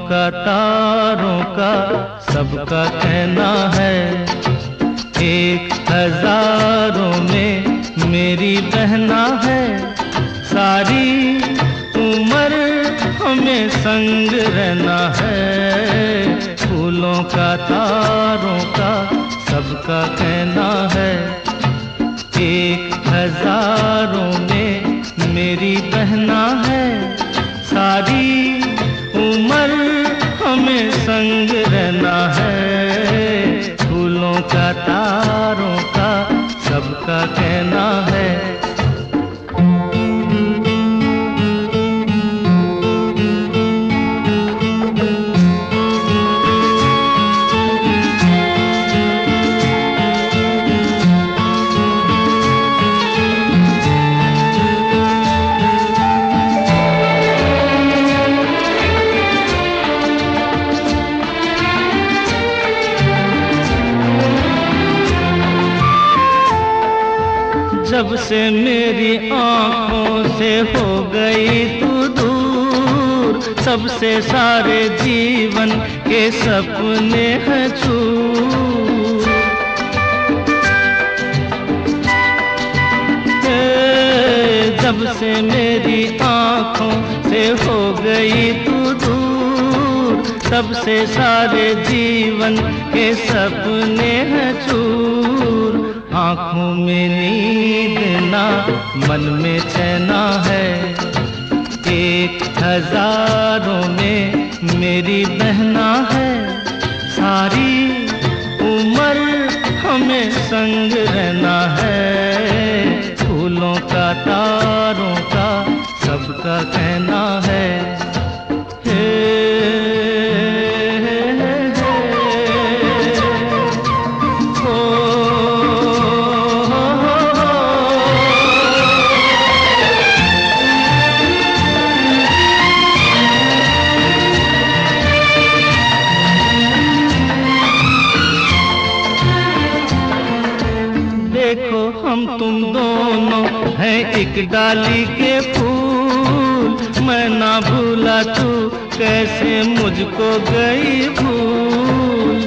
का तारों का सबका कहना है, एक हजारों में मेरी बहना है। सारी उम्र हमें संग रहना है, फूलों का तारों का सबका कहना है, एक हजारों में मेरी बहना है। सारी उम्र हमें संग रहना है, फूलों का तारों का सबका कहना है। जब से मेरी आँखों से हो गई तू दूर, तब से सारे जीवन के सपने हैं चूर। जब से मेरी आँखों से हो गई तू दूर, तब से सारे जीवन के सपने हैं चूर। आँखों में नींद ना मन में चैना है, एक हजारों में मेरी बहना है। सारी उम्र हमें संग रहना है, फूलों का तारों का सबका कहना है। देखो हम तुम दोनों हैं एक डाली के फूल, मैं ना भूला तू कैसे मुझको गई भूल।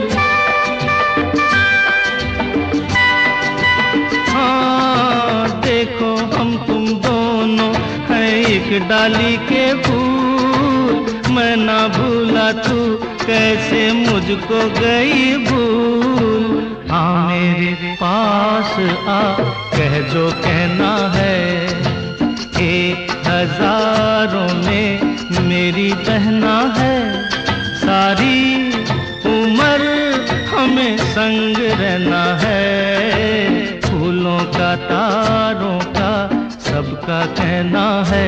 हाँ देखो हम तुम दोनों हैं एक डाली के फूल, मैं ना भूला तू कैसे मुझको गई भूल। हाँ मेरे पास आ कह जो कहना है, एक हजारों में मेरी बहना है। सारी उम्र हमें संग रहना है, फूलों का तारों का सबका कहना है।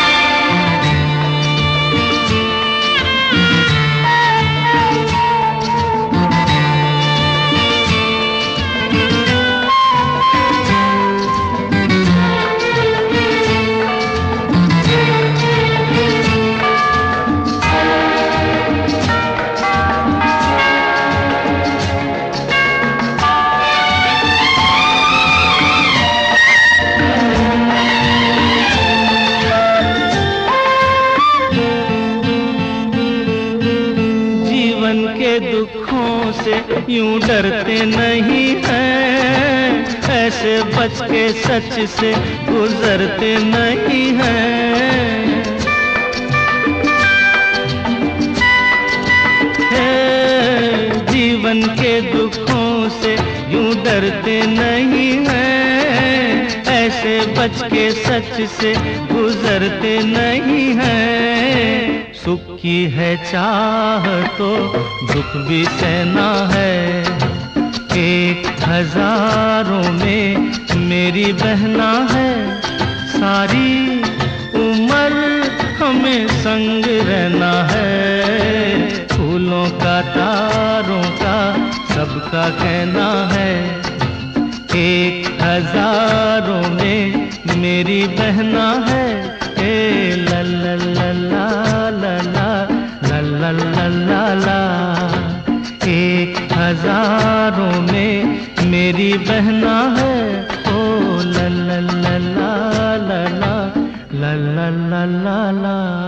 दुखों से यूं डरते नहीं हैं, ऐसे बच के सच से गुजरते नहीं हैं। जीवन के दुखों से यूं डरते नहीं हैं, ऐसे बच के सच से गुजरते नहीं हैं। सुख की है चाह तो दुख भी सहना है, एक हजारों में मेरी बहना है। सारी उम्र हमें संग रहना है, फूलों का तारों का सबका कहना है, एक हजारों में मेरी बहना है। ला ला ला ला ला ला ला ला ला, एक हजारों में मेरी बहना है। ओ ला ला ला ला ला ला ला ला ला ला।